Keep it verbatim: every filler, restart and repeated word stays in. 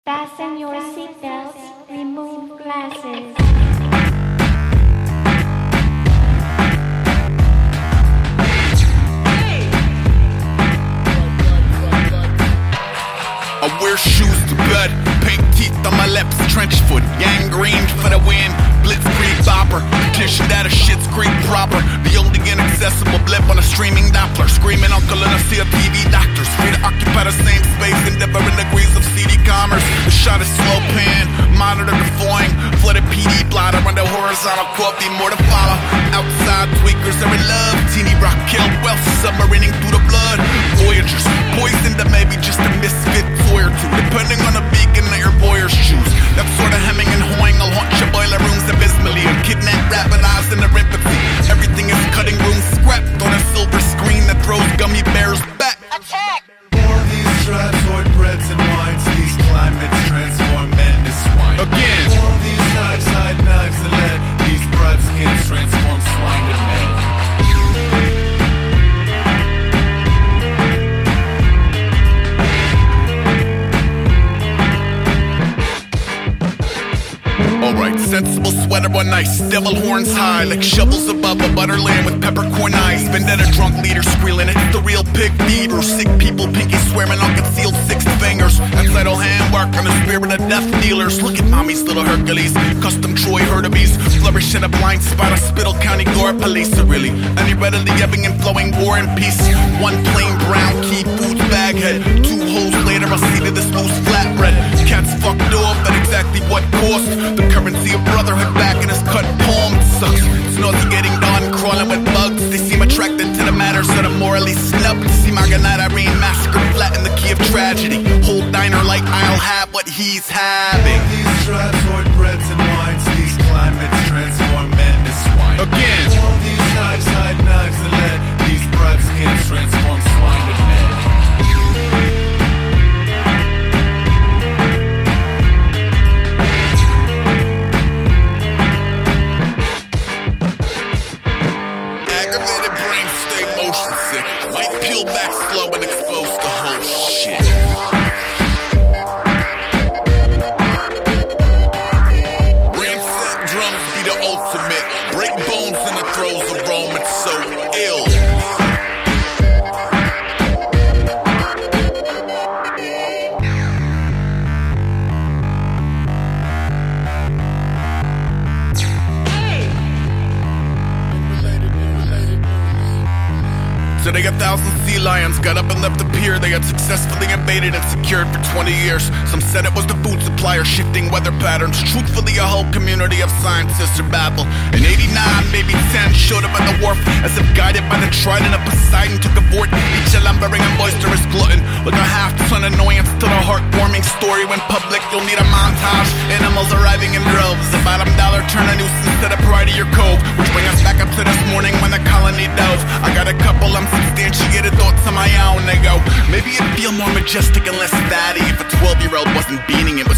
Fasten your seatbelts, remove glasses. I wear shoes to bed, pink teeth on my lips, trench foot, gangrene for the win, blitzkrieg bopper, petition that a shit's Creek proper, the only inaccessible blip on a streaming Doppler, screaming uncle and I see a T V doctors, free to occupy the same space in different degrees of C D commerce, the shot is slow pan, monitor deploying, flooded P D blotter under horizontal coffee, more to follow, outside tweakers are in love, teeny rock kill, wealth submarining through the blood, voyagers, poisoned to maybe just a misfit or two, depending on the beacon that your boyers choose. That sort of hemming and hawing will haunt your boiler rooms abysmally and kidnap rapid eyes in their empathy. Everything is cutting room scrapped on a silver screen that throws gummy bears back. Attack! All these tripod breads and wines, these climates transform men to swine. Again. All these knives, hide knives and lead, these broad skins transform swine to men. Alright, sensible sweater on ice, devil horns high, like shovels above a butterland with peppercorn eyes. Vendetta drunk leader squealing, it's the real pig feeder. Sick people, pinky swearing on concealed six fingers. That's idle handwork on the spirit of death dealers. Look at mommy's little Hercules, custom Troy Herdabees. Flourish in a blind spot of Spittle County Gore police. Are really any readily ebbing and flowing war and peace. One plain brown key foods bag head. Two holes later, I see to this loose flatbread. Cats fucked off at exactly what cost. The currency of brotherhood back in his cut palm. It sucks. It's nauseating dawn crawling with bugs. They seem attracted to the matters that are morally snubbed. See Marganite Irene massacred flat in the key of tragedy. Whole diner like I'll have what he's having. All these tripod breads and wines, these climates transform men to swine. Again. All these knives, hide knives and lead, these broad skins transform swine to men. Peel back slow and expose the whole shit. Rain-set drums be the ultimate. Break bones in the throes of Rome, it's so ill. Today a thousand sea lions got up and left the pier. They had successfully invaded and secured for twenty years. Some said it was the food supplier shifting weather patterns. Truthfully, a whole community of scientists are baffled. In eighty-nine, maybe ten showed up at the wharf as if guided by the trident of Poseidon. Took a fort, each a lumbering and boisterous glutton with a half-ton annoyance to the heartwarming story. When public, you'll need a montage. Animals arriving in droves. The bottom dollar turn a nuisance to the pride of your cove, which bring us back up to this morning when the colony dove. I got a couple, I'm substantiated thoughts on my own. They go, maybe it'd feel more majestic and less fatty if a twelve-year-old wasn't beating him